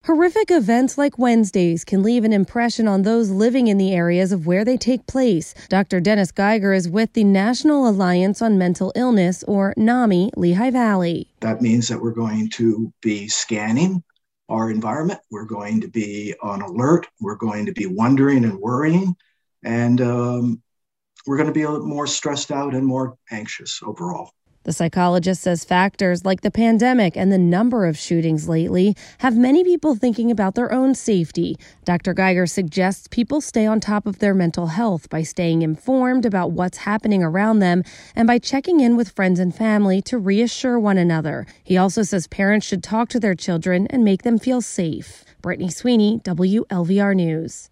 Horrific events like Wednesdays can leave an impression on those living in the areas of where they take place. Dr. Dennis Geiger is with the National Alliance on Mental Illness, or NAMI, Lehigh Valley. That means that we're going to be scanning our environment. We're going to be on alert. We're going to be wondering and worrying. And we're going to be a little more stressed out and more anxious overall. The psychologist says factors like the pandemic and the number of shootings lately have many people thinking about their own safety. Dr. Geiger suggests people stay on top of their mental health by staying informed about what's happening around them and by checking in with friends and family to reassure one another. He also says parents should talk to their children and make them feel safe. Brittany Sweeney, WLVR News.